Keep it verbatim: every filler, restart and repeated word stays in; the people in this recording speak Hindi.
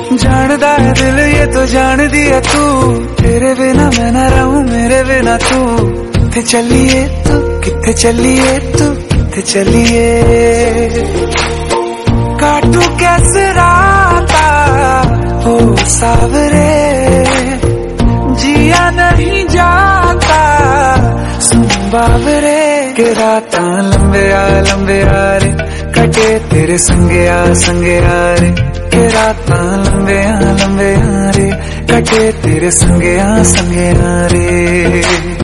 जानदा है दिल ये तो जान दिया तू, तेरे बिना मैं ना रहूं मेरे बिना तू। किथे चलिए तू किथे चलिए तू किथे चलिए, काटू कैसे राता हो सावरे, जिया नहीं जाता सुन बावरे। के राता लंबे आ लंबे आ रे, कटे तेरे संगे आ संगे आ रे। के राता लंबे आ लंबे आ रे, कटे तेरे संगे आ संगे आ रे।